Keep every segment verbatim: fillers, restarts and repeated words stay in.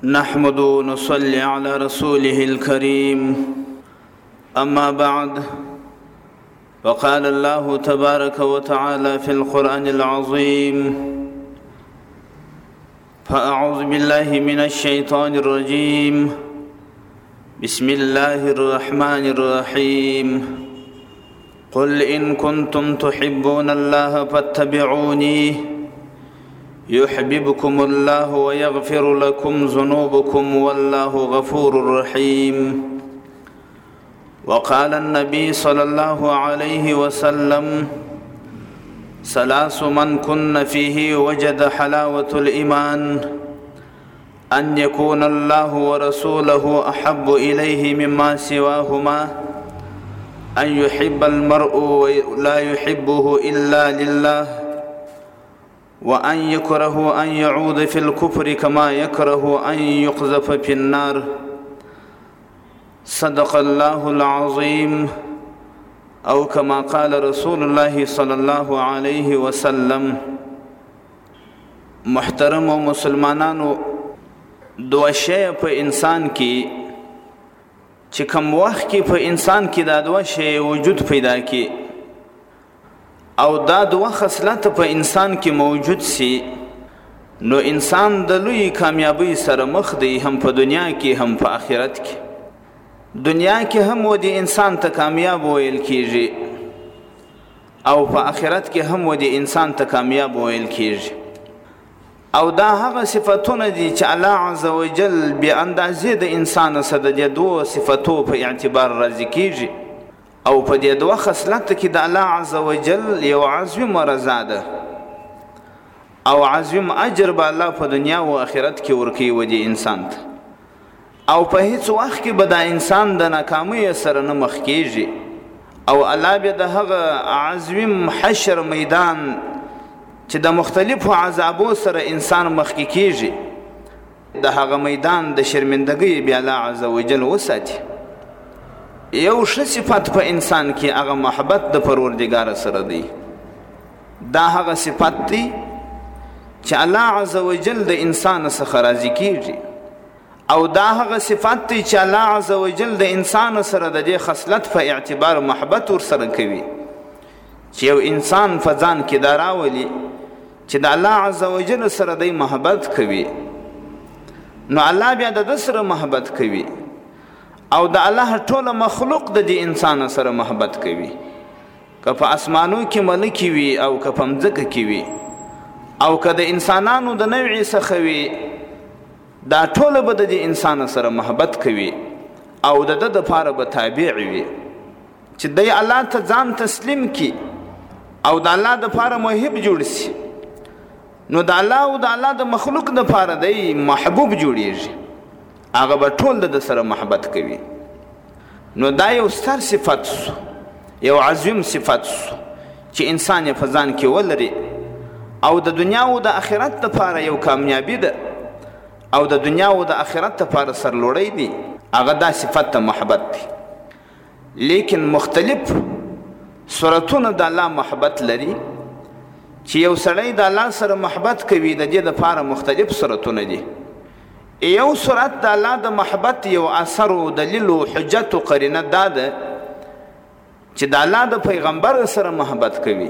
نحمد ونصلي على رسوله الكريم أما بعد فقال الله تبارك وتعالى في القرآن العظيم فأعوذ بالله من الشيطان الرجيم بسم الله الرحمن الرحيم قل إن كنتم تحبون الله فاتبعوني يحببكم الله ويغفر لكم ذنوبكم والله غفور رحيم. وقال النبي صلى الله عليه وسلم ثلاث من كن فيه وجد حلاوة الإيمان أن يكون الله ورسوله أحب إليه مما سواهما أن يحب المرء ولا يحبه إلا لله وأن يكره أن يعود في الكفر كما يكره أن يقذف في النار. صدق الله العظيم أو كما قال رسول الله صلى الله عليه وسلم. محترم و مسلمانانو، دوه شی په انسان کې چې کوم وخت کې په انسان کې دا دوه شی وجود پیدا کی او دا دوه خصلت په انسان کې موجود سي، نو انسان د لوی کامیابی سره مخ دی، هم په دنیا کې هم په آخرت کې. دنیا کې هم ودی انسان ته کامیاب ویل کیږي او په آخرت کې هم ودی انسان ته کامیاب ویل کیږي. او دا هغه صفاتونه دي چې الله عز وجل بیا اندازې د انسان سره د دوه صفاتو په اعتبار راضي کیږي او په دې دوه خصلت کې د الله عز وجل یو عظیم رضا ده او عظیم اجر به الله په دنیا او آخرت کې ورکوي ودی انسان ته، او په هیڅ وخت کې به دا انسان د ناکامۍ سره نه مخ کیږي او الله بیا د هغه عظیم حشر میدان چې د مختلفو عذابو سره انسان مخ کې کیږي، د هغه میدان د شرمندګۍ بیا الله عز وجل وساتي. یو ښه صفت په انسان کې هغه محبت د پروردګار سره دی. دا هغه صفت دی چې الله عز وجل د انسان څخه راضي کیږي او دا هغه صفت دی چې الله عز وجل د انسان سره د دې خصلت په اعتبار محبت ور سره کوي چې یو انسان په ځان کې دا راولي چې د الله عز وجل سره دی محبت کوي، نو الله بیا د سره محبت کوي او د الله ټول مخلوق د دې انسان سره محبت کوي، که په اسمانو کې ملکی وي او که په مځکه کې وي او که د انسانانو د نوع څخه وي، دا ټول به د دې انسان سره محبت کوي او د ده دپاره به تابع وي چې دی الله ته ځان تسلیم کي او د الله دپاره محب جوړ سي، نو د الله او د الله د مخلوق دپاره دی محبوب جوړیږي، هغه به ټول د سره محبت کوي. نو دا یو ستر صفت سو، یو عظیم صفت سو چې انسان یې په ځان کې ولري او د دنیا او د آخرت دپاره یو کامیابي ده او د دنیا او د آخرت دپاره سرلوړی دی، هغه دا صفت ته محبت دی. لیکن مختلف صورتونه د الله محبت لري چې یو سړی د الله سره محبت کوي، د دې دپاره مختلف صورتونه دي. یو صورت د الله د محبت یو اثر و دلیل و حجت و قرینه دا ده چې د الله د پیغمبر سره محبت کوي.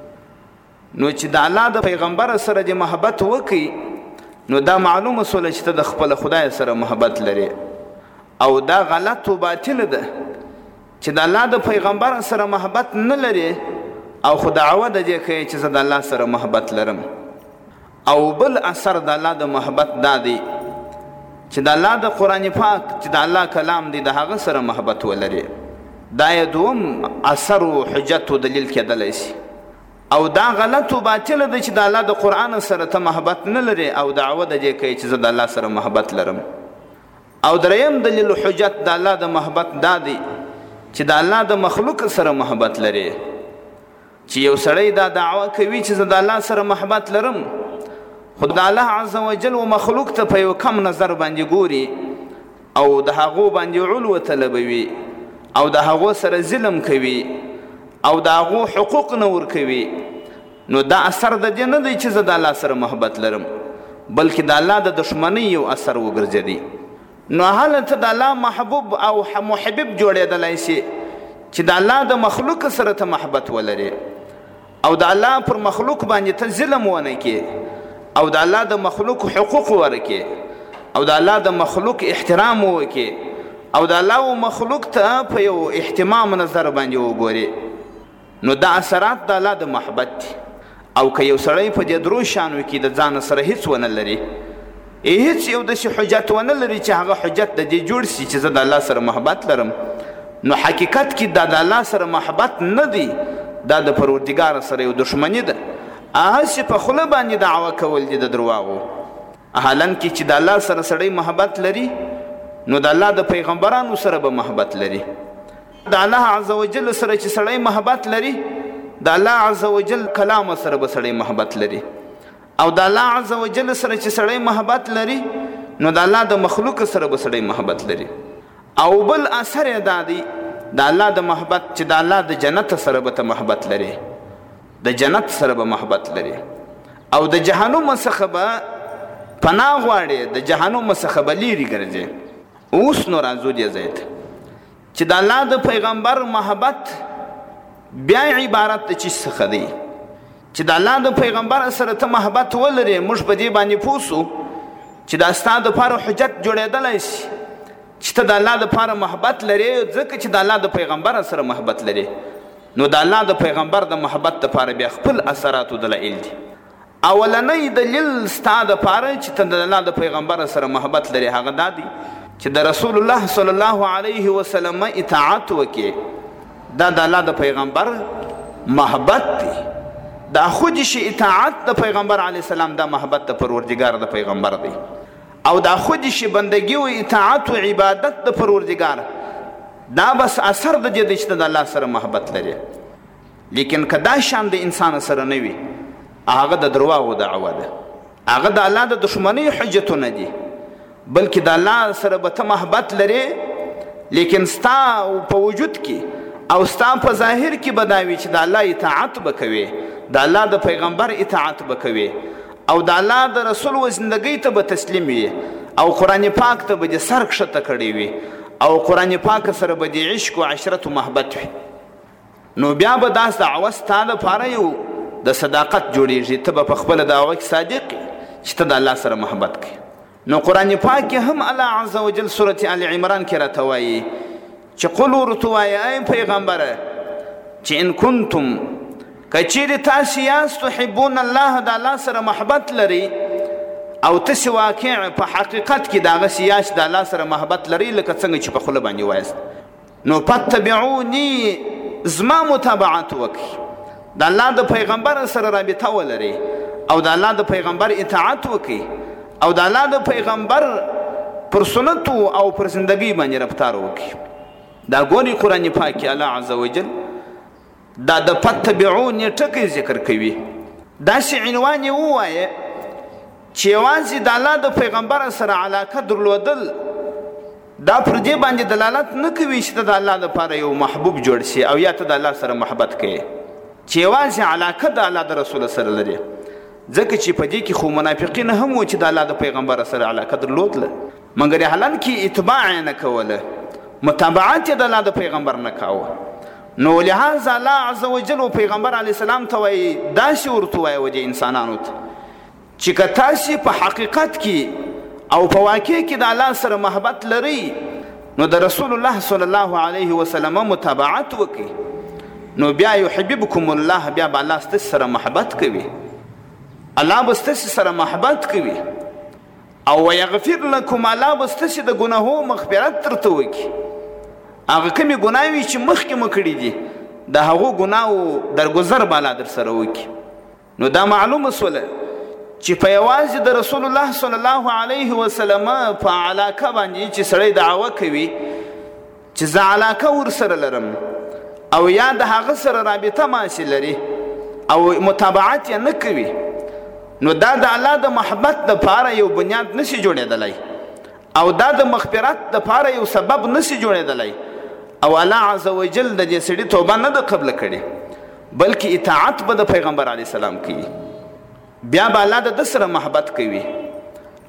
نو چې د الله د پیغمبر سره د محبت وکي، نو دا معلومه سوله چې ته د خپل خدای سره محبت لري او دا غلط و باطل ده چې د الله د پیغمبر سره محبت نه لري او خو دعوه د دې کوي چې زه د الله سره محبت لرم. او بل اثر د الله د محبت دا دی چې د الله د قرآن پاک چې د الله کلام دی د هغه سره محبت ولري، دا یې دوم اثر و حجت و دلیل کېدلی شي. او دا غلط و باطل ده چې د الله د قرآن سره ته محبت نه لري او دعوه د دې کوي چې زه د الله سره محبت لرم. او دریم دلیل و حجت د الله د محبت دا دی چې د الله د مخلوق سره محبت لري، چې یو سړی دا دعوه کوي چې زه د الله سره محبت لرم، خو د الله عز وجل و مخلوق ته په یو کم نظر باندې ګوري او د هغو باندې علو طلبوي او د هغو سره ظلم کوي او د هغو حقوق نه ورکوي، نو دا اثر د دې نه دی چې زه د الله سره محبت لرم، بلکې د الله د دشمنۍ یو اثر وګرځېدی. نو هلته د الله محبوب او محبب جوړېدلی سي چې د الله د مخلوق سره ته محبت ولري او د الله پر مخلوق باندې ته ظلم ونه کې او د الله د مخلوق حقوق ورکې او د الله د مخلوق احترام وکې او د الله و مخلوق ته په یو احتمام نظر باندې وګوري. نو دا اثرات د الله د محبت دي. او که یو سړی په دې درو شانو کې د ځان سره هیڅ ونه لري، هیڅ یو داسې حجت ونه لري چې هغه حجت د دې جوړ سي چې زه د الله سره محبت لرم، نو حقیقت کې دا د الله سره محبت نه دی، دا د پروردګار سره یو دشمني ده. هسې په خوله باندې دعوه کول دي د درواغو. حالان کې چې د الله سره سړی محبت لري نو د الله د پیغمبرانو سره به محبت لري. د الله عز وجل سره چې سړی محبت لري، د الله عز وجل کلام سره به سړی محبت لري. او د الله عز وجل سره چې سړی محبت لري نو د الله د مخلوق سره به سړی محبت لري. او بل اثر یې دا دی د الله د محبت چې د الله د جنت سره به ته محبت لري، د جنت سره به محبت لري. او د جهنم څخه به پناه غواړې، د جهنم څخه به لیرې ګرځې. اوس نو راځو دې ځای ته چې د الله د پیغمبر محبت بیا عبارت د چیز څخه دی چې د الله د پیغمبر سره ته محبت ولرې. موږ په دې باندې پوه سو چې دا ستا دپاره حجت جوړېدلی شي چې ته د الله دپاره محبت لرې، ځکه چې د الله د پیغمبر سره محبت لرې. نو د الله د پیغمبر د محبت دپاره بیا خپل اثرات و دلایل دي. اولنی دلیل ستا دپاره چې ته د الله د پیغمبر سره محبت لرې هغه دا دی چې د رسول الله صلی الله علیه وسلم اطاعت وکې. دا د الله د پیغمبر محبت دی. دا خود شي اطاعت د پیغمبر علیه السلام دا محبت د پروردګار د پیغمبر دی. او دا خود شي بندگی و اطاعت و عبادت د پروردګار دا بس اثر د دې چې د الله سره محبت لري. لیکن که دا شان د انسان سره نه وي هغه د درواغو دعوه ده، هغه د الله د دشمنۍ حجتونه دي. بلکې د الله سره به ته محبت لري لیکن ستا په وجود کې او ستا په ظاهر کې به دا وي چې د الله اطاعت به کوې، د الله د پیغمبر اطاعت به کوې او د الله د رسول و زندګۍ ته به تسلیم وي او قرآن پاک ته به دې سر کښته کړی وي او قرآن پاک سره به دې عشق و عشرت و محبت وي. نو بیا به دا دعوه ستا دپاره یو د صداقت جوړیږي، ته به په خپله دعوه کې صادق چې ته د الله سره محبت کوې. نو قرآن پاک کې هم الله عز وجل سورت آل عمران کې راته وایي چې قل ورته وایه ای پیغمبره چې ان کنتم که چیرې تاسې یاست تحبون الله د الله سره محبت لري او تاسې واقع په حقیقت کې د هغسې یاست د الله سره محبت لري لکه څنګه چې په خوله باندې وایاست، نو فتبعوني زما متابعت وکړئ، د الله د پیغمبر سره رابطه ولرئ او د الله د پیغمبر اطاعت وکړئ او د الله د پیغمبر پر سنتو او پر زندگی باندې رفتار وکړي. دا ګوري قرآن پاک کې الله عز وجل دا د فتبعوني ټکی ذکر کوي. داسې عنوان یې ووایه چې یوازې د الله د پیغمبر سره علاقه درلودل دا پر دې باندې دلالت نه کوي چې ته د الله دپاره یو محبوب جوړ شي او یا ته د الله سره محبت کوې، چې یوازې علاقه د الله د رسول سره لري. ځکه چې په دې کې خو منافقین هم و چې د الله د پیغمبر سره علاقه درلودله مګر حالان کې اتباع یې نه کوله، متابعت یې د الله د پیغمبر نه کاوه. نو لهذا الله عز وجل و پیغمبر علیه السلام ته وایي داسې ورته وایه و دې انسانانو ته چې که تاسې په حقیقت کې او په واقع کې د الله سره محبت لرئ نو د رسول الله صلی الله علیه وسلم متابعت وکړئ، نو بیا یحببکم الله، بیا به الله ستاسې سره محبت کوي، الله به ستاسې سره محبت کوي او ویغفر لکم، الله به ستاسې د ګناهو مغفرت درته وکړي. هغه کومې ګناوې چې مخکې مو کړي دي د هغو ګناو درګذر به الله در سره وکړي. نو دا معلومه سوله چې په یوازې د رسول الله صلی الله علیه وسلم په علاقه باندې چې سړی دعوه کوي چې زه علاقه ورسره لرم او یا د هغه سره رابطه ماسې لري او متابعت یې نه کوي، نو دا د الله د محبت دپاره یو بنیاد نشي جوړېدلی او دا د مغفرت دپاره یو سبب نشي جوړېدلی او الله عز وجل د دې سړي توبه نه ده قبله کړې بلکې اطاعت به د پیغمبر علیه السلام کوي. بیا به الله د ده سره محبت کوي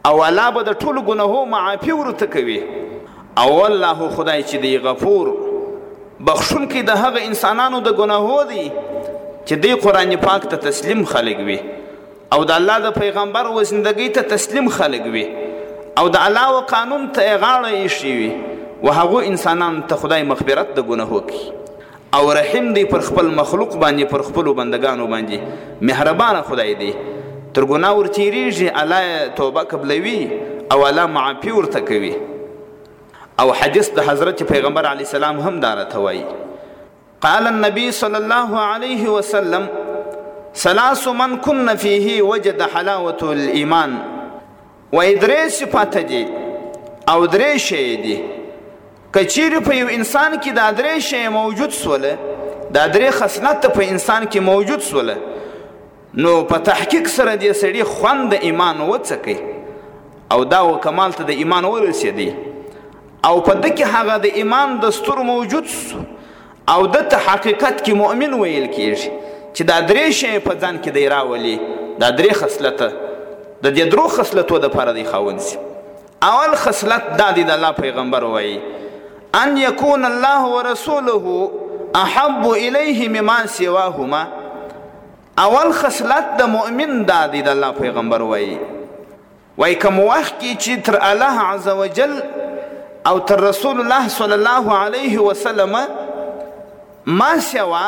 او الله به د ټولو ګناهو معافي ورته کوي. او والله خدای چې دی غفور بخښونکی د هغه انسانانو د ګناهو دی چې دی قرآن پاک ته تسلیم خلک وي او د الله د پیغمبر و زندګۍ ته تسلیم خلک وي او د الله و قانون ته یې غاړه ایښې وي و هغو انسانانو ته خدای مغفرت د ګناهو کوي. او رحیم دی پر خپل مخلوق باندې پر خپلو بندګانو باندې مهربانه خدای دی. تر ګناه ورتېرېږي الله توبه قبلوي او الله معافي ورته کوي. او حدیث د حضرت پیغمبر علیه السلام هم دا راته وایي قال النبي صلى الله عليه وسلم ثلاث من كن فيه وجد حلاوة الإيمان. وایي درې صفات دي او درې شی دي که چیرې په یو انسان کې دا درې شی موجود سوله دا درې خصلت په انسان کې موجود سوله نو په تحقیق سره دې سړي خوند د ایمان وڅکي او دا و کمال ته د ایمان ورسېدی او په ده کې هغه د ایمان دستور موجود سو او ده ته حقیقت کې مؤمن ویل کېږي چې دا درې شی په ځان کې دی راولي دا درې خصلته د دې درو خصلتو دپاره دی خاوند سي. اول خصلت دا دی د الله پیغمبر وایي ان یکون الله ورسوله احب الیه مما سواهما. اول خصلت د مؤمن دا دی د الله پیغمبر وایي وایي کوم وخت کې چې تر الله عز وجل او تر رسول الله صلی الله علیه وسلم ما سوا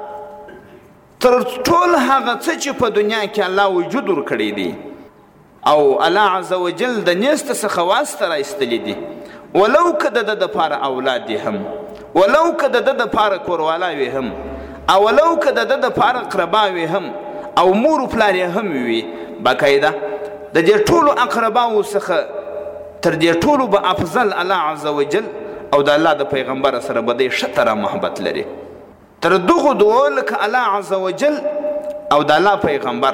تر ټول هغه څه چې په دنیا کې الله وجود ورکړی دی او الله عز وجل د نیسته څخه واسطه راایستلی دي ولو که د ده دپاره اولاد دي هم ولو که د ده دپاره کوروالا وي هم او ولو که د ده دپاره اقربا وي هم او مور و پلار یې هم وي باقاعده د دې ټولو اقرباو څخه تر دې ټولو به افضل الله عز وجل او د الله د پیغمبر سره به دی ښه تره محبت لري. تر دغو دوو لکه الله عز وجل او د الله پیغمبر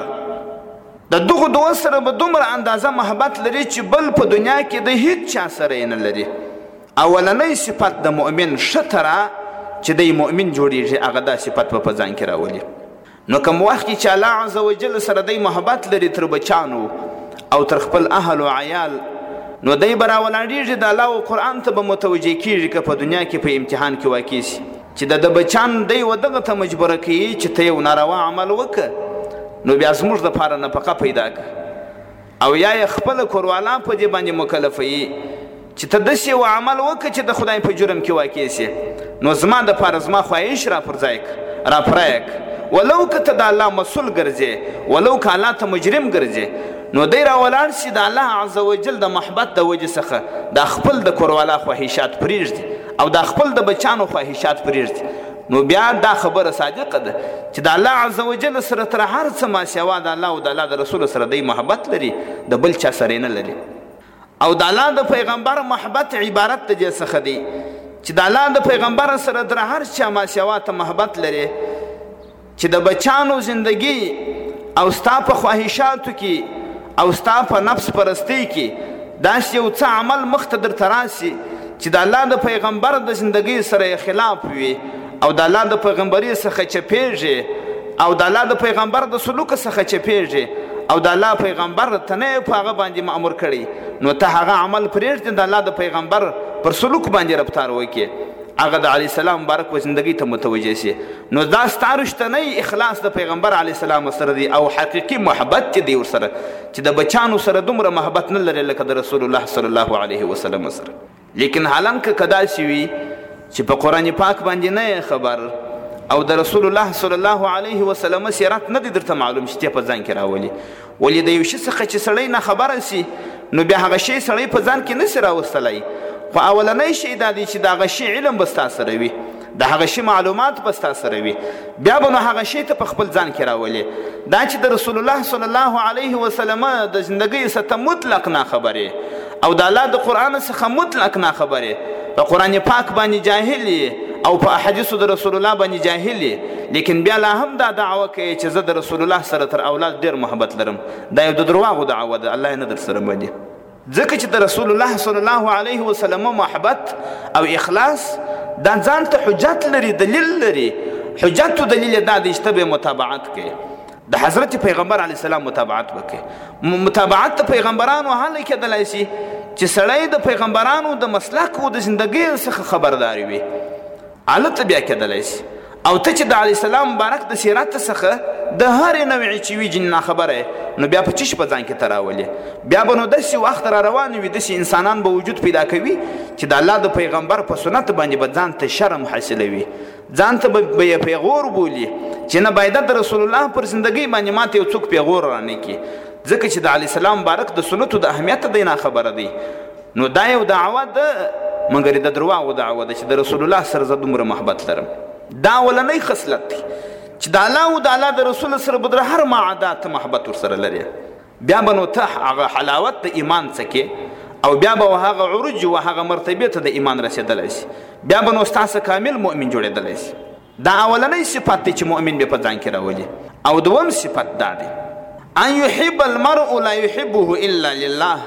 د دغو دوو سره به دومره اندازه محبت لري چې بل په دنیا کې د هیڅ چا سره یې نه لري. اولنی صفت د مؤمن ښه تره چې دی مؤمن جوړیږي هغه دا صفت به په ځان کې راولي. نو کوم وخت کې چې الله عز وجل سره دی محبت لري تر بچانو او تر خپل اهل و عیال نو دی به راولاړېږي د الله و قرآن ته به متوجه کېږي که په دنیا کې په امتحان کې واقع سي چې د ده بچان دی و دغه ته مجبوره کوي چې ته یو ناروا عمل وکړه نو بیا زموږ دپاره نفقه پیدا کړه او یا یې خپله کوروالا په دې باندې مکلفوي چې ته داسې یو عمل وکړه چې د خدای په جرم کې واقع سي نو زما دپاره زما خواهش را پر ځای کړه را پرایه کړه ولو که ته د الله مسؤل ګرځې ولو که الله ته مجرم ګرځې نو دی راولاړ سي د الله عز وجل د محبت د وجې څخه دا خپل د کوروالا خواهشات پرېږدي او دا خپل د بچانو خواهشات پرېږدي نو بیا دا خبره صادقه ده چې د الله عز وجل سره تر هر څه ماسیوا د الله او د الله د رسول سره دی محبت لري د بل چا سره نه لري. او د الله د پیغمبر محبت عبارت د دې څخه دی چې د الله د پیغمبر سره تر هر چا ماسیوا ته محبت لري چې د بچانو زندگی او ستا په خواهشاتو کې او ستا په نفس پرستی کې داسې یو څه عمل مخته درته راسي چې د الله د پیغمبر د زندگی سره خلاف وي او د الله د پیغمبري څخه چپېږي او د الله د پیغمبر د سلوک څخه چپېږي او د الله پیغمبر ته نه په هغه باندې مأمور کړي نو ته هغه عمل پرېږدې د الله د پیغمبر پر سلوک باندې رفتار وکړي هغه د علیه السلام مبارک په زندگی ته متوجه سي نو دا ستا رښتنی اخلاص د پیغمبر علیه السلام سره دی او حقیقي محبت دی ورسره چې د بچانو سره دومره محبت نه لري لکه د رسول الله صلی الله علیه وسلم سره. لیکن حالانکه که داسې وي چې په قرآن پاک باندې نه خبر او د رسول الله صلی الله علیه وسلم سیرت نه دی درته معلوم چې ته په ځان کې راولي ولې د یو شي څخه چې سړی نه خبره سي نو بیا هغه شی سړی په ځان کې نسي راوستلی خو اولنی شی دا دی چې د هغه شي علم به ستا سره وي د هغه شي معلومات به ستا سره وي بیا به نو هغه شی ته په خپل ځان کې راولي. دا چې د رسول الله صلی الله علیه وسلم د زندګۍ څخه مطلق ناخبرې او د الله د قرآن څخه مطلق ناخبرې په قرآن پاک باندې جاهل او په احادیثو د رسول الله باندې جاهل لیکن بیا لا هم دا دعوه کوي چې زه د رسول الله سره تر اولاد ډېر محبت لرم دا یو د درواغو دعوه ده الله یې نه در سره باندې ځکه چې د رسول الله صلی الله علیه وسلم محبت او اخلاص دا ځان ته حجت لري دلیل لري حجت و دلیل دا دی چې ته به متابعت کوي د حضرت پیغمبر علیه السلام متابعت وکړي. متابعت د پیغمبرانو هله کېدلی شي چې سړی د پیغمبرانو د مسلک او د زندګۍ څخه خبرداری وي، هلته بیا کېدلی شي. او ته چې د علیه السلام مبارک د سیرت څخه د هرې نوعې چې وي جن ناخبره نو بیا په چی په ځان کې ته راولې؟ بیا به نو داسې وخت را روان وي، داسې انسانان به وجود پیدا کوي چې د الله د پیغمبر په سنت باندې به ځان ته شرم حاصلوي، ځان ته به یې پیغور بولي چې نه باید د رسول الله پر زندګۍ باندې ماته یو څوک پیغور رانه کړي، ځکه چې د علیه السلام مبارک د سنتو د اهمیت دی ناخبره دی. نو دا یو دعوه ده، مګر د درواغو دعوه ده چې د رسول الله سره زه دومره محبت لرم. دا اولنی خصلت دی چې د الله او د الله د رسول سره به در هر معادات محبت ورسره لري. بیا به نو ته هغه حلاوت د ایمان څکې او بیا به هغه عروج و هغه مرتبې ته د ایمان رسېدلی شي، بیا به نو ستاسو کامل مؤمن جوړېدلی شي. دا اولنی صفت دی چې مؤمن به په ځان کې راولي. او دوم صفت دا دی ان یحب المرء لا یحبه الا لله.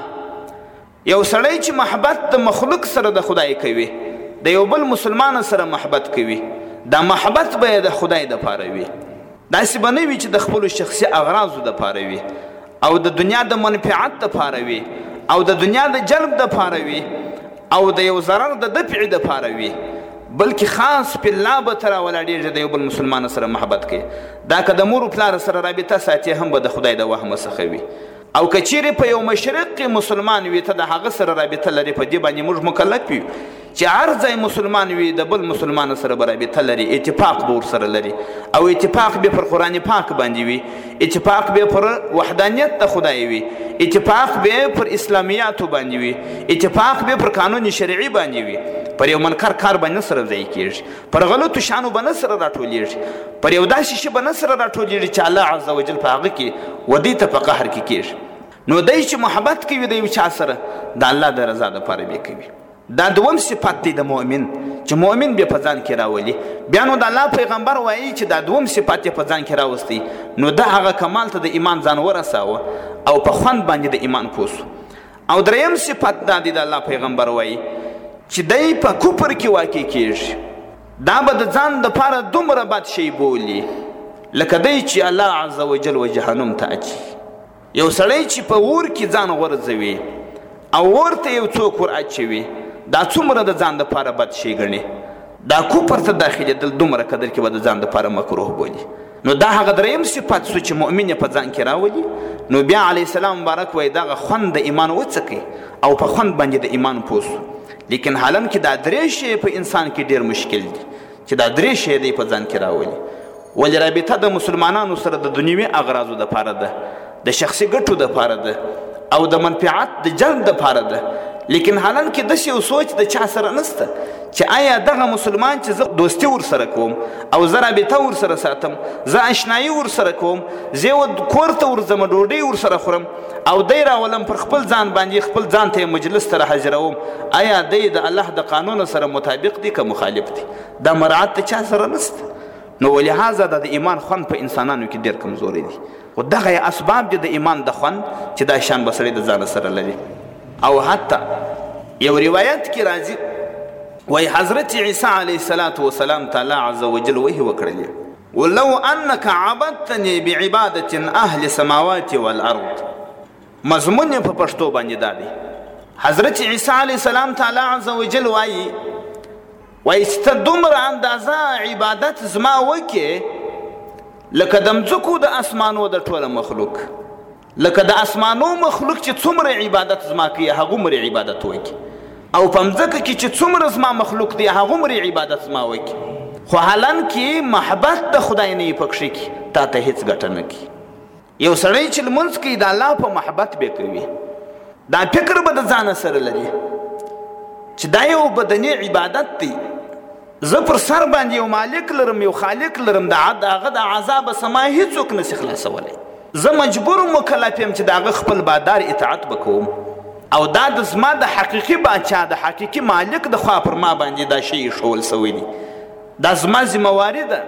یو سړی چې محبت د مخلوق سره د خدای کوي، د یو بل مسلمان سره محبت کوي، دا محبت به د خدای د پاره وي. داسې به نه وي چې د خپلو شخصي اغراضو د پاره وي او د دنیا د منفعت د پاره وي او د دنیا د جلب د پاره وي او د یو ضرر د دفع د پاره وي، بلکې خاص په الله به ته راولاړېږي د یو بل مسلمان سره محبت کوي. دا که د مور و پلار سره رابطه ساتي هم به د خدای د وهمه څخه وي. او که چیرې په یو مشرق مسلمان وي ته د هغه سره رابطه لري، په دې باندې موږ مکلف یو چې هر ځای مسلمان وي د بل مسلمان سره به رابطه لري، اتفاق به ورسره لري او اتفاق به پر قرآن پاک باندې وي، اتفاق به پر وحدانیت د خدای وي، اتفاق به پر اسلامیاتو باندې وي، اتفاق به پر قانون شرعي باندې وي، پر یو منکر کار به نه سره ځای کېږي، پر غلطو شیانو به نه سره راټولېږي، پر یو داسې شي به نه سره راټولېږي چې الله عز وجل په هغه کې ودې ته په قهر کې کېږي. نو دی چې محبت کوي د یو چا سره د الله د رضا دپاره به کوي. دا دوم صفت دی د مؤمن چې مؤمن به په ځان کې راولي. بیا نو د الله پیغمبر وایي چې دا دوم صفت یې په ځان کې راوستی، نو د هغه کمال ته د ایمان ځان ورساوه او په خوند باندې د ایمان پوه سو. او دریم صفت دا دی د الله پیغمبر وایي چې دی په کفر کې واقع کېږي، دا به د ځان دپاره دومره بد شی بولي لکه دی چې الله عز وجل و جهنم ته اچي. یو سړی چې په اور کې ځان غورځوي او اور ته یو څوک ور اچوي، دا څومره د ځان دپاره بد شی ګڼي، دا کفر ته داخلېدل دومره قدر کې به د ځان دپاره مکروه بولي. نو دا هغه دریم صفت سو چې مؤمن یې په ځان کې راولي. نو بیا علیه السلام مبارک وایي دغه خوند د ایمان وڅکئ او په خوند باندې د ایمان پوه سو. لیکن حالم کې دا درې شی په انسان کې ډېر مشکل دي چې دا درې شی دی په ځان کې راولي. ولې رابطه د مسلمانانو سره د دنیوي اغراضو دپاره ده، د شخصي ګټو دپاره ده او د منفعت د جلب دپاره ده. لیکن حالان کې داسې یو سوچ د چا سره نسته چې آیا دغه مسلمان چې زه دوستي ورسره کوم او زه رابطه ورسره ساتم، زه اشنایي ورسره کوم، زه یې کور ته ورځم ډوډۍ ورسره خورم او دی راولم پر خپل ځان باندې خپل ځان ته مجلس ته راحاضروم، آیا دی د الله د قانون سره مطابق دی که مخالف دی؟ دا مراعات د چا سره نسته. نو ولهذا د ایمان خوند په انسانانو کې ډېر کمزوری دی. خو دغه اسباب دي د ایمان د خوند چې دا شان به سړی د ځان سره لري. او حتی یو روایت کې راځي وای حضرت عیسی علیه الصلاة والسلام تعالی عز وجل وحی وکړلی ولو انک عبدتنی بعبادة اهل السماوات والارض. مضمون په پښتو باندې دا دی. حضرت عیسی علیه السلام تعالی عز وجل وایي وایي چې ته دومره اندازه عبادت زما وکې لکه د مځکو د اسمانو د ټوله مخلوق، لکه د اسمانو مخلوق چې څومره عبادت زما کوي هغومره عبادت وکړي، او په مځکه کې چې څومره زما مخلوق دی هغومره عبادت زما وکړي. خو حالان کې محبت د خدای نه یې پکښې کړي، تا ته هېڅ ګټه نه کوي. یو سړی چې لمونځ کوي د الله په محبت به کوي، دا فکر به د ځانه سره لري چې دا یو بدني عبادت دی، زه پر سر باندې یو مالک لرم، یو خالق لرم، د هغه د عذابه سما هېڅوک نسي خلاصولی. زه مجبور مکلف یم چې د هغه خپل بادار اطاعت به کوم، او دا د زما د حقیقي باچا د حقیقي مالک د خوا پر ما باندې دا شی ایښول سوی دی. دا زما ذمهواري ده،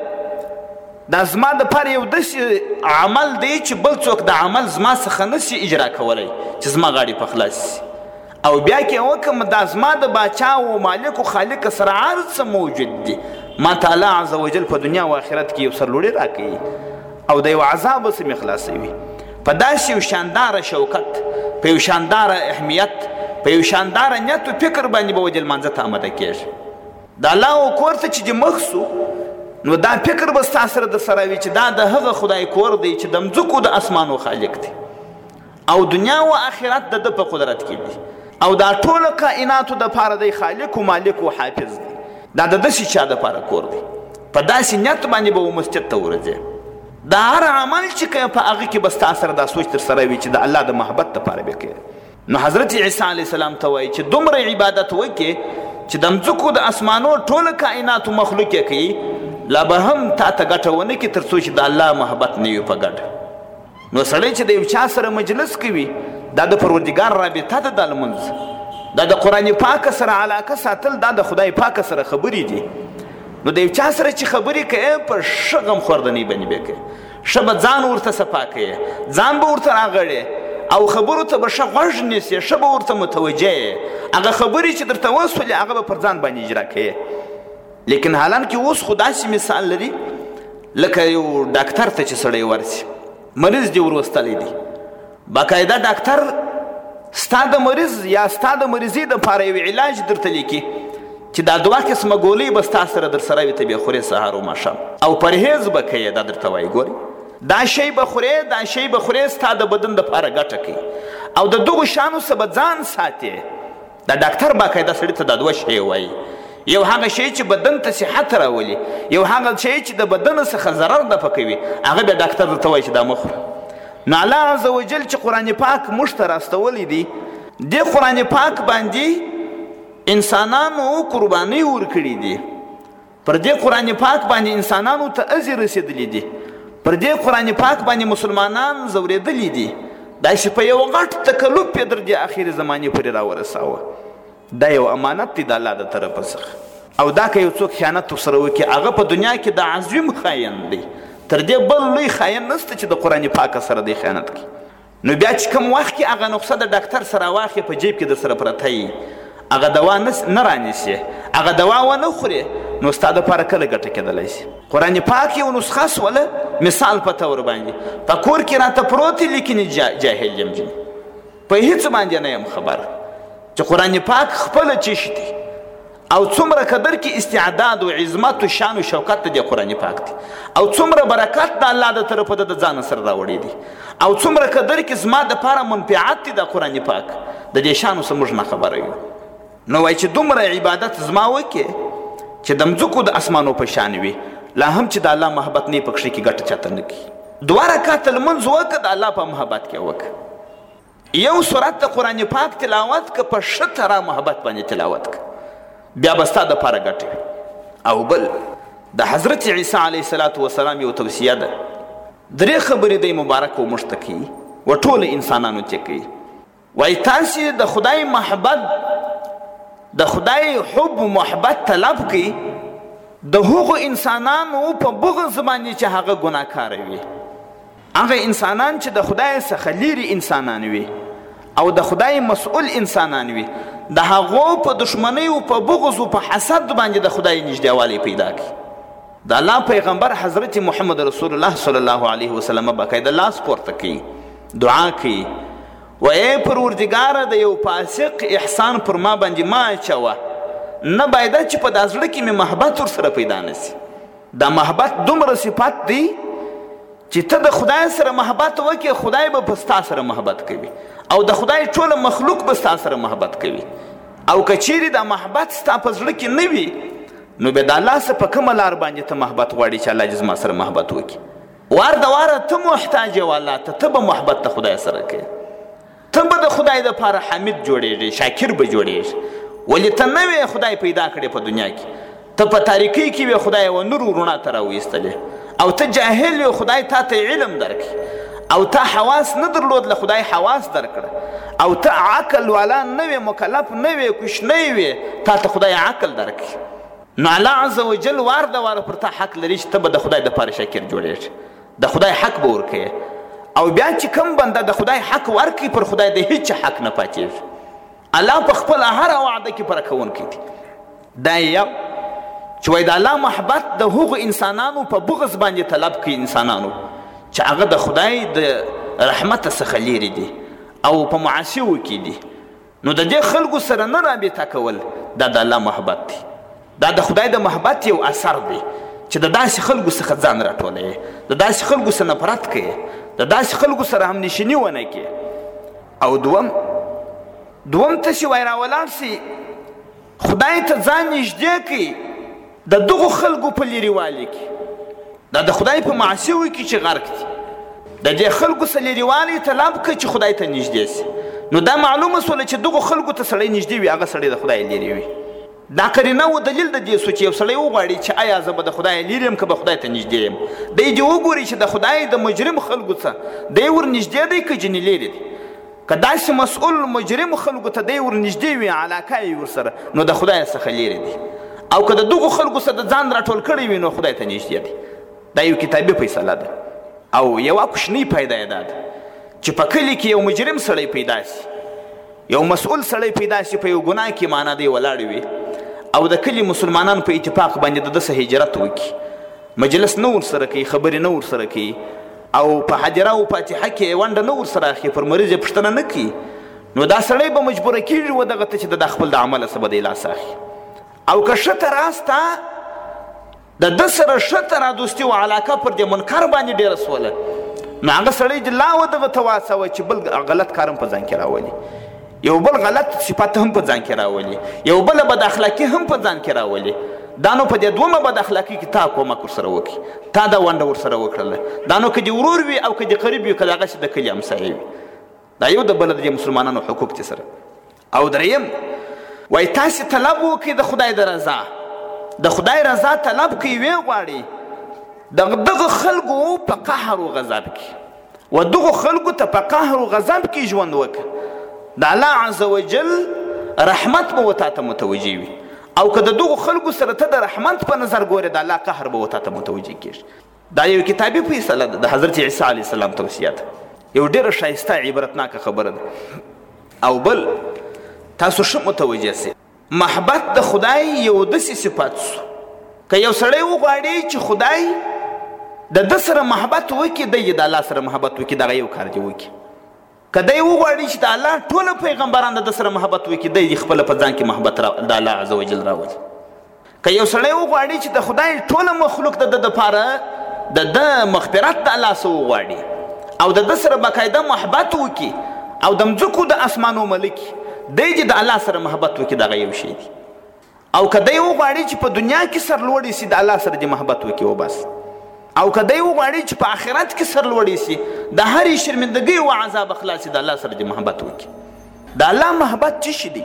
دا زما دپاره یو داسې عمل دی چې بل څوک د عمل زما څخه نسي اجرا کولی چې زما غاړې په خلاص شي. او بیا کې وکم دا زما د باچا و مالک و خالق سره هر څه موجود دي، ما تعالی عز وجل په دنیا و آخرت کې یو سرلوړي راکوي او د یو عذاب سم خلاصوي په داسې یو شانداره شوکت، په یو شانداره اهمیت، په یو شانداره نیت و فکر باندې به وجه لمانځه ته آمده کېږي. د الله کور ته چې مخ سو نو دا فکر به ستا سره د سره وي چې دا د هغه خدای کور دی چې د مځکو د اسمانو خالق دی او دنیا و آخرت د ده په قدرت کې دي او دا ټوله کائناتو دپاره دی خالق و مالک و حافظ دی. دا د داسې چا دپاره کور دی. په داسې نیت باندې به و مسجد ته ورځې. دا هر عمل چې کوې په هغه کې به ستا سره دا سوچ تر سره وي چې د الله د محبت دپاره به کوې. نو حضرت عیسی علیه السلام ته وایي چې دومره عبادت وکړې چې د مځکو د اسمانو ټوله کائناتو مخلوق یې کوي، لا به هم تا ته ګټه ونه کړي تر څو چې د الله محبت نه وي په ګډه. نو سړی چې د یو چا سره مجلس کوي دا د پروردګار رابطه ده، د لمونځ دا د قرآن پاک سره علاقه ساتل، دا د خدای پاک سره خبرې دي. نو د یو چا سره چې خبرې کوې په ښه غمخوردنۍ باندې به کوې، ښه به ځان ورته صفا کوې، ځان به ورته راغړې او خبرو ته به ښه غوږ نیسې، ښه به ورته متوجه یې. هغه خبرې چې درته وسولې هغه به پر ځان باندې اجرا کوې. لیکن حالانکه اوس خو داسې مثال لري لکه یو ډاکټر ته چې سړی ورسي، مریض دې وروستلی دی، باقاعده ډاکټر ستا د مریض یا ستا د مریضۍ دپاره یو علاج درته لیکي چې دا دوه قسمه ګولۍ به ستا سره در سره وي، ته به یې خورې سهار و ماښام او پرهیز به کوې. دا درته وایي ګورې دا شی به خورې، دا شی به خورې، ستا د بدن دپاره ګټه کوي او د دغو شیانو څخه به ځان ساتې. دا ډاکټر باقاعده سړي ته دا دوه شی وایي، یو هغه شی چې بدن ته صحت راولي، یو هغه شی چې د بدن څخه ضرر دفع کوي، هغه بیا ډاکټر درته وایي چې دا مه خوره. نو الله عز وجل چې قرآن پاک موږ ته راستولی دی، دې قرآن پاک باندې انسانانو قربانۍ ورکړي دي، پر دې قرآن پاک باندې انسانانو ته اذی رسېدلی دي، پر دې قرآن پاک باندې مسلمانان ځورېدلي دي. داسې په یو غټ تکلف یې در دې اخر زمانې پورې راورساوه. دا یو امانت دی د الله د طرفه څخه او دا که یو څوک خیانت ورسره وکړي هغه په دنیا کې د عظیم خاین دی، تر دې بل لوی خاین نشته چې د قرآن پاک سره دی خیانت کوي. نو بیا چې کوم وخت کې هغه نسخه د ډاکټر سره واخلې په جیب کې در سره پرته وي، هغه دوا نه رانیسې، هغه دوا ونه خورې، نو ستا دپاره کله ګټه کېدلی شي. قرآن پاک یو نسخه سوله مثال په طور باندې په کور کې راته پروت لیکن جاهل یم جنې په هیڅ باندې نه یم خبر چې قرآن پاک خپله چیش دی او څومره قدر کې استعداد و عظمت و شان و شوکت د قرآن پاک دی او څومره برکت د الله د طرفه د ځان سره راوړی دی او څومره قدر کې زما دپاره منفعت دی د قرآن پاک د دې شانو څه موږ نه خبره یو. نو وایي چې دومره عبادت زما وکړې چې د مځکو د اسمانو په شان وي، لا هم چې د الله محبت نه په کښې کې ګټه چاته نه کړي. دوه رکعته لمونځ وکړه د الله په محبت کې وکړه، یو سورت د قرآن پاک تلاوت که په ښه طرح محبت باندې تلاوت که بیا به ستا دپاره ګټه وي. او بل د حضرت عیسی علیه السلام یو توصیه ده، درې خبرې دی مبارک و موږ ته کوي و ټولو انسانانو ته کوي. وایي تاسې د خدای محبت د خدای حب و محبت طلب کوي د هغو انسانانو په بغض باندې چې هغه ګناهکاره وي، هغه انسانان چې د خدای څخه لیرې انسانان وي او د خدای مسؤل انسانان وي، د هغو په دشمنۍ او په بغض او په حسد باندې د خدای نږدېوالی پیدا کړي. د الله پیغمبر حضرت محمد رسول الله صلی الله علیه وسلم باقاعده لاس پورته کوي، دعا کوي و ای پروردګاره د یو فاسق احسان پر ما باندې ما اچوه، نه باید چې په دا زړه کې مې محبت ورسره پیدا نسي. دا محبت دومره صفت دی چې ته د خدای سره محبت وکړې خدای به په ستا سره محبت کوي او د خدای ټوله مخلوق به ستا سره محبت کوي. او که چیرې دا محبت ستا په زړه کې نه وي نو بیا د الله څخه په کومه لار باندې ته محبت غواړې چې الله دې زما سره محبت وکړي. وار د واره ته محتاج یې والله ته ته به محبت د خدای سره کوې، ته به د خدای دپاره حمید جوړېږي، شاکر به جوړېږي. ولې ته نه وې خدای پیدا کړې په دنیا کې، ته په تاریکۍ کې وې خدای و نور رڼا ته راویستلې، او ته جاهل وې خدای تا ته علم درکړي، او ته حواس نه درلود له خدای حواس درکړه، او ته عقل والا نه وې مکلف نه وې کوشنی وې تا ته خدای عقل درکړي. نو الله عز وجل وار د واره پر تا حق لري چې ته به د خدای دپاره شاکر جوړېږي، د خدای حق به ورکوې. او بیا چې کوم بنده د خدای حق ورکړي پر خدای د هیڅ حق نه پاتېږي. الله په خپله هره وعده کې پوره کوونکی دی. دا یو چې وایي د الله محبت د هغو انسانانو په بغض باندې طلب کوي انسانانو چې هغه د خدای د رحمت څخه لیرې دي او په معاصیو کې دي، نو د دې خلکو سره نه رابطه کول دا د الله محبت دی، دا د خدای د محبت یو اثر دی چې د داسې خلکو څخه ځان راټولوي، د داسې خلکو سره نفرت کوي، د داسې خلکو سره همنشیني ونه کوي. او دوم دوم تاسې وای راولاړ سي خدای ته ځان نږدې کړي د دغو خلکو په لرېوالي کې، دا د خدای په معصیو کې چې غرق دي، د دې خلکو سره لرېوالی طلب کړه چې خدای ته نږدې سي. نو دا معلومه سوله چې دغو خلکو ته سړی نږدې وي هغه سړی د خدای لرې وي. دا قرینه و دلیل د دې سو چې یو سړی وغواړي چې آیا زه به د خدای لرې یم که به خدای ته نږدې یم، دی دې وګوري چې د خدای د مجرم خلکو څخه دی ور نږدې دی که جنې لرې دی. که داسې مسؤل مجرم خلکو ته دی ور نږدې وي علاقه یې ورسره، نو د خدای څخه لرې دی. او که د دغو خلکو سره د ځان راټول کړی وي نو خدای ته نږدې دی. دا یو کتابي فیصله ده. او یوه کوچنۍ پیدا یې دا ده چې په کلي کې یو مجرم سړی پیدا سي، یو مسؤل سړی پیدا سي، په یو ګناه کې معنا دی ولاړ وي، او د کلي مسلمانان په اتفاق باندې د ده څخه هجرت وکړي، مجلس نه ورسره کوي، خبرې نه ورسره کوي، او په حجره او فاتحه کې ونډه نه ورسره اخلي، پر مریض یې پوښتنه نه کوي، نو دا سړی به مجبوره کېږي و دغه ته چې د خپل د عمله څه به دی لاس اخلي. او که ښه ته راسته د ده سره ښه ته رادوستي و علاقه پر دې منکر باندې ډېره سوله، نو هغه سړی د لا و دغه ته واڅوه چې بل غلط کار هم په ځان کې راولي، یو بل غلط صفت هم په ځان کې راولي، یو بله بد اخلاقي هم په ځان کې راولي. دا نو په دې دومره بد اخلاقي کې تا کومک ورسره وکړي، تا دا ونډه ورسره وکړله. دا نو که دې ورور وي او که دې قریب وي، که د هغسې د کلي همسایه وي، دا یو د بله د دې مسلمانانو حقوق دي سره. او دریم وایي تاسې طلب وکړئ د خدای د رضا، د خدای رضا طلب کوي، ویې غواړي دغه خلکو په قهر و غضب کې و دغو خلکو ته په قهر و غضب کې ژوند وکړه، د الله عز وجل رحمت به ورته ته متوجه وي. او که د دغو خلکو سره ته د رحمت په نظر ګورې د الله قهر به ورته ته متوجه کېږي. دا یو کتابي فیصله ده د حضرت عیسی علیه السلام توصیه ده، یو ډېره ښایسته عبرتناکه خبره ده. او بل تاسو ښه متوجه سئ، محبت د خدای یو داسې صفت سو، که یو سړی وغواړي چې خدای د ده سره محبت وکړي، دی د الله سره محبت وکړي، دغه یو کار دی وکړي. که دی وغواړي چې د الله ټوله پیغمبران د ده سره محبت وکړي، دی خپله په ځان کې محبت د الله عز وجل راولي. که یو سړی وغواړي چې د خدای ټوله مخلوق د ده دپاره د ده مغفرت د الله څه وغواړي او د ده سره باقاعده محبت وکړي، او د مځکو د اسمانو ملک دی چې د الله سره محبت وکړي، دغه یو شی دی. او که دی وغواړي چې په دنیا کې سرلوړي سي، د الله سره دې محبت وکړي وبس. او که دی وغواړي چې په آخرت کې سرلوړي سي، د هرې شرمندګۍ و عذاب خلاص سي، د الله سره دې محبت وکړي. د الله محبت څه شي دی؟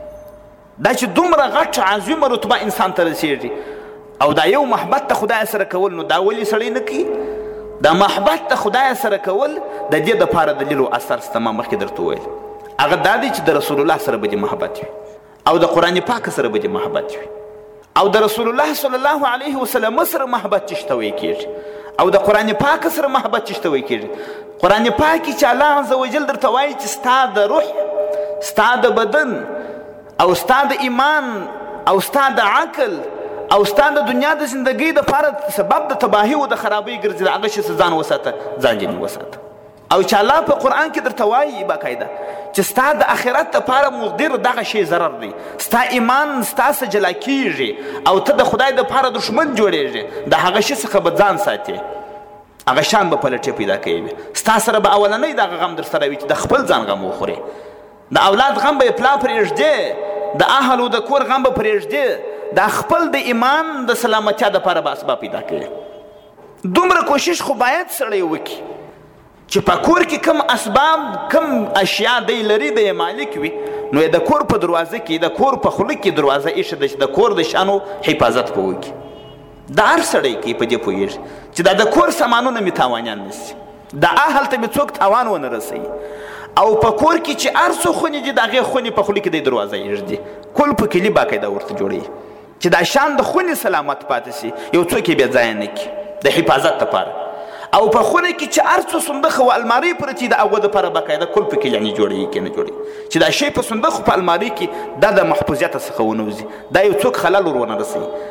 دا چې دومره غټ عظیمه رتبه انسان ته رسېږي، او دا یو محبت ته خدای سره کول، نو دا ولې سړی نه کوي؟ دا محبت ته خدای سره کول د دې دپاره دلیل و اثر سته، ما مخکې درته وویل. هغه دا دی چې د رسول الله سره به دې محبت وي، او د قرآن پاک سره به دې محبت وي، او د رسول الله صلی الله علیه وسلم سره محبت چې شته وی کېږي، او د قرآن پاک سره محبت چې شته وی کېږي. قرآن پاک کې چې الله عز وجل درته وایي چې ستا د روح، ستا د بدن، او ستا د ایمان، او ستا د عقل، او ستا د دنیا د زندګۍ دپاره سبب د تباهي و د خرابۍ ګرځي، د هغه شي ځان وساته، ځان جنې وساته. او چې الله په قرآن کې درته وایي باقاعده چې ستا د آخرت دپاره مقدر دغه شی ضرر دی، ستا ایمان ستا څخه جلا کېږي، او ته د خدای دپاره دښمن جوړېږي، د هغه شي څخه به ځان ساتې، هغه شان به پلټې پیدا کوي. ستا سره به اولنی دغه غم در سره وي چې د خپل ځان غم وخورې، د اولاد غم به یې پلا پرېږدې، د اهل و د کور غم به پرېږدې، د خپل د ایمان د سلامتیا دپاره به اسباب پیدا کوي. دومره کوشش خو باید سړی وکړي چې په کور کې کم اسباب، کم اشیا دی لري، د یې مالک وي، نو د کور په دروازه کې، د کور په خوله کې دروازه ایښې ده چې د کور د شانو حفاظت به وکړي. دا هر سړی کوي، په دې پوهېږي چې دا د کور سامانونه مې تاوانیان نه شي، د اهل ته مې څوک تاوان ونه رسوي. او په کور کې چې هر څو خونې دي، د هغې خونې په خوله کې د دروازه ایږدي، کل په کلي باقاعده ورته جوړوي چې دا شان د خونې سلامت پاتې شي، یو څوک یې بې ځایه نه کړي د حفاظت لپاره. او په خونه کې چې هر څو صندوق او المارۍ پرتې د هغو دپاره باقاعده کل په کلي جوړوي که نه جوړوي، چې دا شی په صندوق په المارۍ کې دا د محفوظیت څخه ونه وځي، دا یو څوک خلل ور ونه رسوي.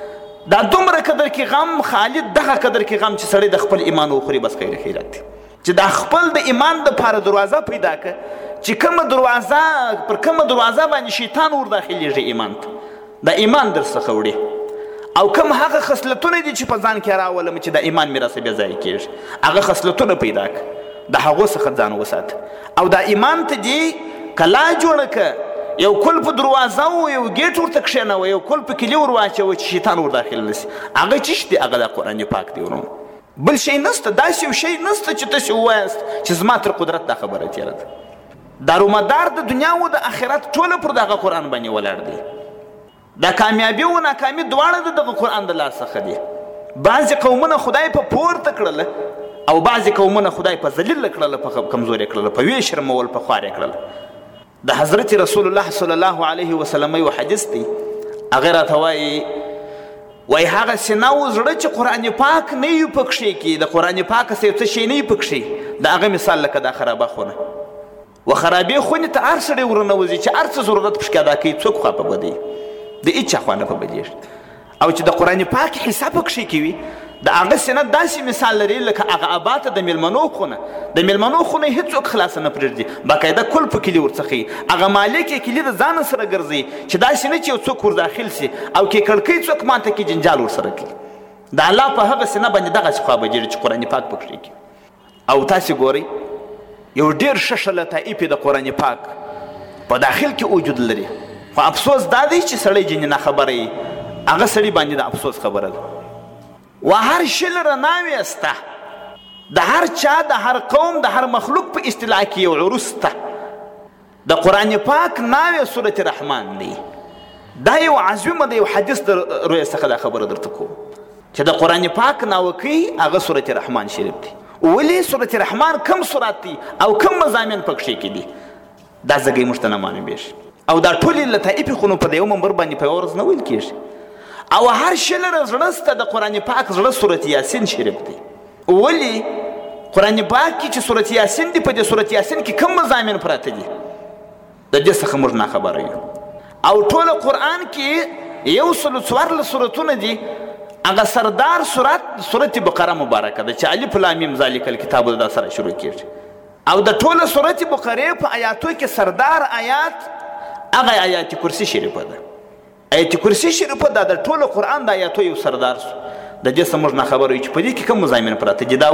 دا دومره قدر کې غم خالد دغه قدر کې غم چې سړی د خپل ایمان وخوري بس خیر خیرات دی چې دا خپل د ایمان دپاره دروازه پیدا که چې کومه دروازه پر کومه دروازه باندې شیطان ور داخلیږي ایمان ته دا ایمان در څخه وړي او کوم هغه خصلتونه دي چې په ځان کې راولم چې د ایمان مې راسه بې ځایه کېږي هغه خصلتونه پیدا که د هغو څخه ځان وساته او دا ایمان ته دي کلا جوړه که یو کل په دروازه و یو ګیټ ورته کښېنوه یو کل په کلي ور واچوه چې شیطان ور داخل نه سي هغه څه دی هغه د قرآن پاک دی ورونو بل شی نسته داسې یو شی نسته چې تاسې ووایاست چې زما تر قدرت دا خبره تېره ده دارومدار د دنیا و د آخرت ټوله پر دغه قرآن باندې ولاړ دی دا کامیابي و ناکامي دواړه د دغه قرآن د لار څخه دي بعضې قومونه خدای په پورته کړله او بعضې قومونه خدای په ذلیله کړله په کمزورې کړله په ویې شرمول په خوارې کړله د حضرت رسول الله صلی الله علیه وسلم یو حدیث دی هغې راته وایي وایي هغه سینه و زړه چې قرآن پاک نه وي پکښې کې د قرآن پاک څه یو څه شی نه وي پکښې د هغه مثال لکه دا خرابه خونه و خرابې خونې ته هر سړی ورنوځي چې هر څه ضرورت پکښې ادا کوي څوک خوا په بدوي د هېچا خوا نه په بدېږي او چې د قرآن پاک حصه پکښې کې وي د هغه سینه داسې مثال لري لکه هغه اباته د میلمنو خونه د میلمنو خونه یې هېڅوک خلاصه نه پرېږدي باقاعده کل په کلي ورڅخه وي هغه مالک یې کلي د ځانه سره ګرځوي چې داسې نه چې یو څوک ور داخل سي او کې کړکۍ څوک ماته کې جنجال ورسره کوي د الله په هغه سینه باندې دغسې خوا بجېږي چې قرآن پاک پکښې کړي او تاسې ګورئ یو ډېر ښه ښه لطایف د قرآن پاک په داخل کې وجود لري خو افسوس دا دی چې سړی جنې ناخبره وي هغه سړي باندې د افسوس خبره ده و هر شل رناوی استه د هر چا د هر قوم د هر مخلوق په اصطلاح کې یو عروس ته د قرآن پاک ناوی سورت رحمان دی دا یو عظیمه د یو حدیث د رویه څخه دا خبره درته کوم چې د قرآن پاک ناوکۍ هغه سورت رحمان شریف دی ولې سورت رحمان کم سورات دی او کم مضامین پکښې کې دي دا زګی موږ ته نه معلومېږي او دا ټولې لطایفې خو نو په د یو منبر باندې په یوه ورځ نه ویل کېږي او هر شلره زړه سته د قرآن پاک زړه سورت یاسین شریف دی ولې قرآن پاک کې چې سورت یاسین دی په دې سورت یاسین کې کوم مضامین پراته دي د دې څخه موږ ناخبره یو او ټوله قرآن کې یو سلو څوارلس سورتونه دي هغه سردار سورت سورت بقره مبارکه ده چې الف لام میم ذالک الکتاب دا سره شروع کېږي او د ټوله سورت بقرې په آیاتو کې سردار آیات هغه آیات کرسی شریفه ده آیت کرسی شریفه دا د ټولو قرآن د آیاتو یو سردار سو د دې څه موږ ناخبره یو چې په دې کې کوم مضامین پراته دي دا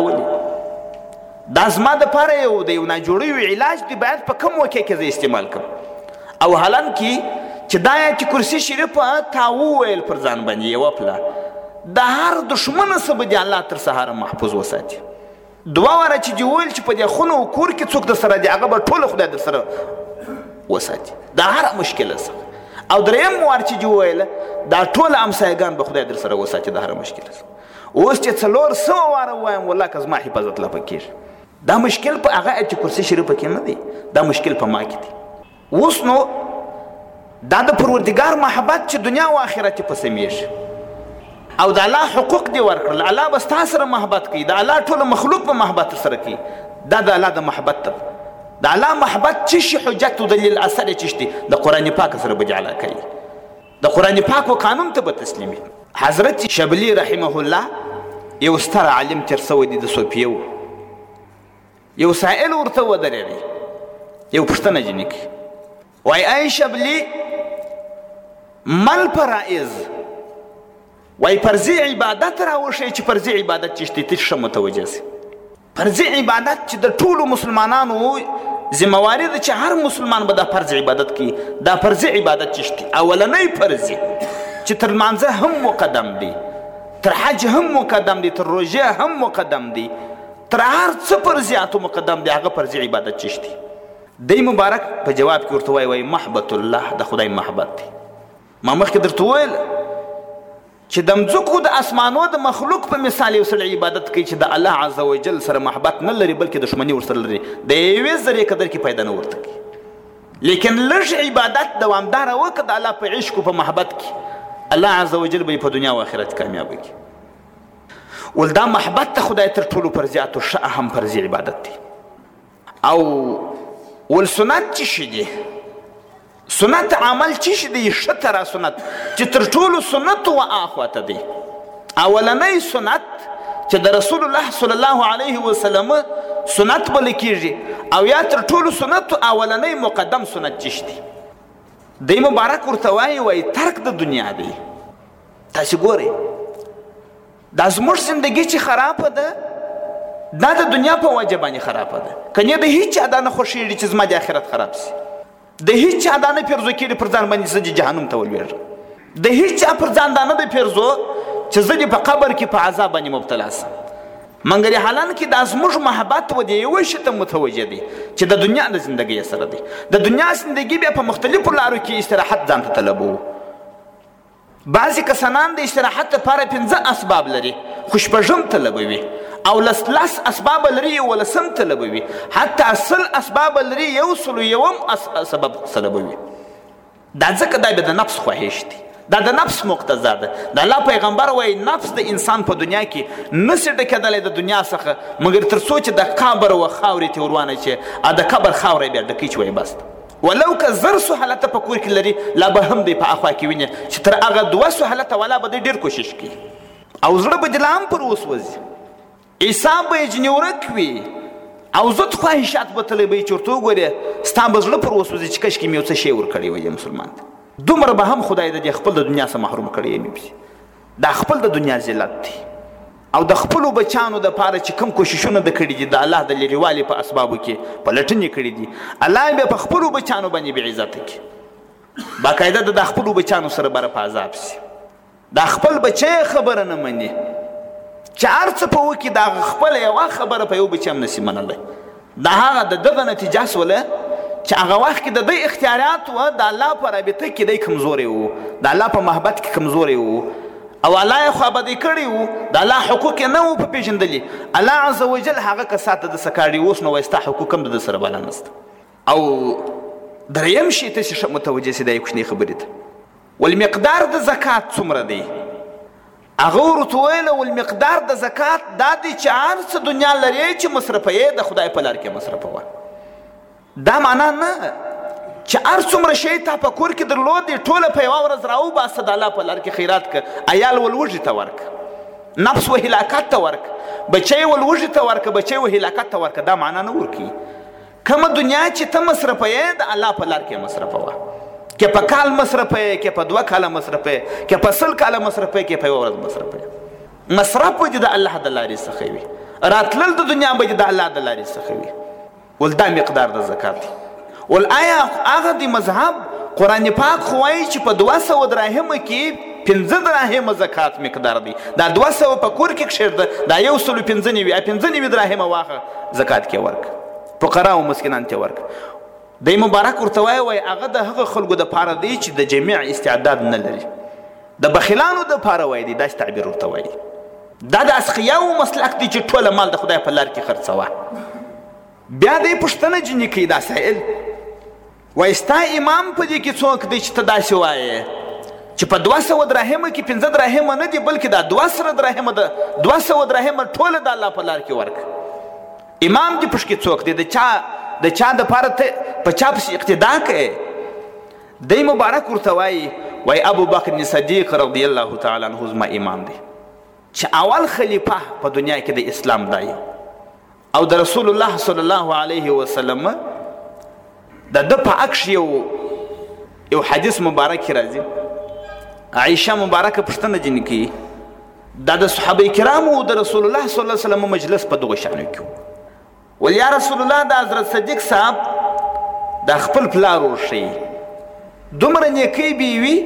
ولې دا زما دپاره یو د یو ناجوړیو علاج دی باید په کوم وکې کې زه استعمال کړم او حالان کې چې دا آیت کرسی شریفه تا وویل پر ځان باندې یوه پله د هر دښمن څه به دې الله تر سهاره محفوظ وساتي دوه واره چې دې ویل چې په دې خونه و کور کې څوک در سره دی هغه به ټوله خدای در سره وساتي د هر مشکله څخه او دریم وار چې دې وویله دا ټول امسایګان به خدای در سره وساتي د هر مشکل اوس چې څلور سوه واره ووایم والله که زما حفاظت لا پکېږي دا مشکل په هغه آیت کرسي شریفه کې نه دی دا مشکل په ما کې دی اوس نو دا د پروردګار محبت چې دنیا و آخرت په سمیږي او د الله حقوق دی ورکړل الله به ستا سره محبت کوي د الله ټول مخلوق په محبت سره کوي دا د الله د محبت ته د الله محبت چې شي حجت و دلیل اثر یې چې شي د قرآن پاک سره به جعله کوي د قرآن پاک و قانون ته به تسلیمي حضرت شبلی رحمه الله یو ستر عالم تېر سوی دی د صوفیه و یو سائل ورته ودرېدی یو پوښتنه ځینې کوي وایي ای شبلی مل فرائض وایي فرضي عبادت راوښیي چې فرضي عبادت چې شته ته ښه متوجه سي فرضي عبادت چې د ټولو مسلمانانو ذمواري ده چې هر مسلمان به دا فرض عبادت کوي دا فرضي عبادت چې شته اولنی فرضي چې تر لمانځه هم مقدم دی تر حج هم مقدم دی تر روژې هم مقدم دی تر هر څه فرضیاتو مقدم دی هغه فرضي عبادت چې شته دی مبارک په جواب کې ورته وایي وایي محبت الله د خدای محبت دی ما مخکې درته وویل چې د مځکو د اسمانو د مخلوق په مثال یو سړی عبادت کوي چې د الله عز وجل سره محبت نه لري بلکې دښمني ورسره لري د یوې ذرې قدر کې پیدا نه ورته کوي لیکن لږ عبادت دوامداره وکړه د الله په عشق او په محبت کې الله عز وجل به په دنیا او آخرت کامیابه کړي ول دا محبت ته خدای تر ټولو فرضیاتو ښه اهم فرضي عبادت دی او ول سنت چې شي دی سنت عمل چې شي دی ښه تره سنت چې تر ټولو سنتو و اخواته دی. اولنی سنت چې د رسول الله صلی الله علیه وسلم سنت بل کېږي او یا تر ټولو سنتو اولنی مقدم سنت چې دی دی مبارک ورته وایي وایي ترک د دنیا دی. تاسې ګورئ دا زموږ زندګي چې خرابه ده دا د دنیا په وجه باندې خرابه ده. کنې د هیڅ چا دا نه خوښېږي چې زما د آخرت خراب سي، د هیڅ چا دا نه پیرزو کېږي پر ځان باندې زه جهنم ته ولوېږم، د هیڅ چا پر ځان دا نه دی پیرزو چې زه دې په قبر کې په عذاب باندې مبتلا سم. مګر حالان کې دا زموږ محبت و دې یوه شي ته متوجه دی چې د دنیا د زندګۍ سره دی. د دنیا زندګي بیا په مختلفو لارو کې استراحت ځان ته طلبوو. بعضې کسانان د استراحت لپاره پنځه اسباب لري خو شپږم طلبوي او لس لس اسباب لري یولسم طلبوي، حتی سل اسباب لري یو سلو یوم سبب طلبوي. دا ځکه دا بیا د نفس خواهش دی، دا د نفس مقتضا ده. د الله پیغمبر وایي نفس د انسان په دنیا کې نسي ډکېدلی د دنیا څخه مګر تر څو چې د قبر و خاورې ته ور وانچې ا د قبر خاوره بیا ډکې چې وایي بس ولو که زر سهالته په کور کې لري لا به هم دی په اخوا کې ویني چې تر هغه دوه سهالته والا به دی ډېر کوشش کوي او زړه به دې لا هم پر وسوځي، حساب به یې ځینې ورک وي او زت خواهشات به تللی به یې چې ورته وګورې ستا به زړه پر وسوځي چې کشکې مې یو څه شی ورکړی وی مسلمان ته. دومره به هم خدای د دې خپل د دنیا څخه محروم کړی مې دا خپل د دنیا ذلت دی او د خپلو بچانو دپاره چې کوم کوششونه د کړي دي د الله د لرېوالي په اسبابو کې پلټنې کړي دي الله بیا په خپلو بچانو باندې بېعزته کړي. باقاعده د د خپلو بچانو سره بره په عذاب سي. دا خپل بچی خبره نه مني چې هر څه په وکړي د هغه خپله یوه خبره په یو بچي هم نسي منلی. دا هغه د دغه نتیجه سوله چې هغه وخت کې د دوی اختیارات وه د الله په رابطه کې دی کمزوری وو، د الله په محبت کې کمزوری وو او الله یې خوابدی کړي وو، د الله حقوق یې نه وو په پېژندلي. الله عز وجل هغه کسات د څه کاږي اوس نو وایي ستا حقوق هم د ده سره بلا نسته. او دریم شي تاسې ښه متوجه سي دا یې کوچنۍ خبرې ته والمقدار د زکات څومره دی. هغه ورته ویله والمقدار د زکات دا دی چې هر څه دنیا لرې چې مصرفوې د خدای په لار کې مصرفوه. دا معنا نه چې هر څومره شی تا په کور کې درلود دی ټوله په یوه ورځ راوباسه د الله په لار کې خیرات که، عیال ول وږي ته ورکه، نفس و هلاکت ته ورکه، بچی ول وږي ته ورکه، بچی و هلاکت ته ورکه. دا معنا نه ورکوي. کومه دنیا چې ته مصرفوې د الله په لار کې مصرفوه، که په کال مصرفوې، که په دوه کاله مصرفوې، که په سل کاله مصرفوې، که په یوه ورځ مصرفوې. مصرف به دې د الله د لارې څخه وي، راتلل د دنیا به دې د الله د لارې څخه وي. ول دا مقدار د زکات دی. ول آیا هغه د مذهب قرآن پاک خو وایي چې په دوه سوه دراهمه کې پنځه دراهمه زکات مقدار دی. دا دوه سوه په کور کې کښېږده، دا یو سلو پنځه نوي پنځه نوي دراهمه واخه زکات کې ورکه، فقرا او مسکینان ته ورکه. دی مبارک ورته وایي وایي هغه د هغه خلکو دپاره دی چې د جمیع استعداد نه لري، د بخیلانو دپاره وایي دی. داسې تعبیر ورته وایي. دا د اسخیاو مسلک دی چې ټوله مال د خدای په لار کې خرڅوه. بیا دی پوښتنه ځینې کوي دا سائل وایي ستا امام په دې کې څوک دی چې ته داسې وایې چې په دوه سوه دراهمه کې پنځه دراهمه نه دي بلکې دا دوه سره دراهمه ده، دوه سوه دراهمه ټوله د الله په لار کې ورکه. امام دې پشکې څوک دی؟ د چا د چا دپاره ته په چا پسې اقتدا کوې؟ دی مبارک ورته وایي وایي ابو بکر صدیق رضی الله تعالی عنه زما امام دی چې اول خلیفه په دنیا کې د اسلام دی او د رسول الله صلی الله علیه وسلم د ده په عکس یو یو حدیث مبارک راځي. عایشه مبارکه پوښتنه ځینې کوي دا د صحابه کرامو او د رسول الله صلی الله علیه وسلم مجلس په دغو شانو کې ول یا رسول الله د حضرت صدیق صاحب د خپل پلار وښیي دومره نیکۍ به وي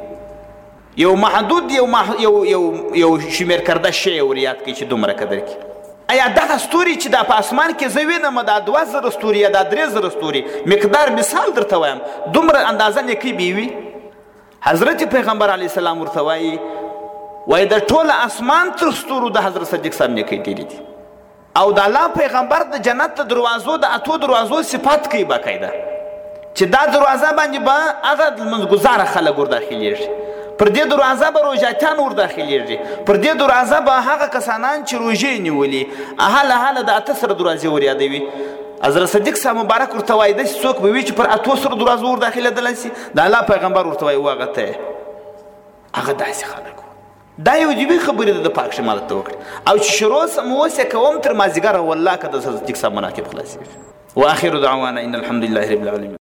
یو محدود یو یو یو یو شمېر کرده شی ور یاد کوي چې دومره قدر کړي. ایا دغه ستوري چې دا په اسمان کې زه وینم دا دوه زره ستوري یا دا درې زره ستوري مقدار مثال درته وایم دومره اندازه نیکۍ به وي. حضرت پیغمبر علیه السلام ورته وایي وایي د ټوله اسمان تر ستورو د حضرت صدیق صاحب نیکۍ ډېرې دي او د الله پیغمبر د جنت د دروازو د اتو دروازو صفات کوي باقاعده چې دا دروازه باندې به هغه لمونځګزاره خلک ور داخلیږي، پر دې دروازه به روژاتیان ور داخلیږي، پر دې دروازه به هغه کسانان چې روژې نیولي هله هله د اته سره دروازې ور یادوي حضرت صدیق صاحب مبارک ورته وایي داسې څوک به وي چې پر اتو سرو دروازو ور داخلېدلی شي د الله پیغمبر ورته وایي وهغه ته هغه داسې خلک وو دا یو عجیبې خبرې ده د پاک شمال ته وکړي او چې شروع سم اوس یې کوم تر مازدیګره والله که د صدیق صاحب مناقب خلاصېږي واخر دعوانا ان الحمد لله رب العالمين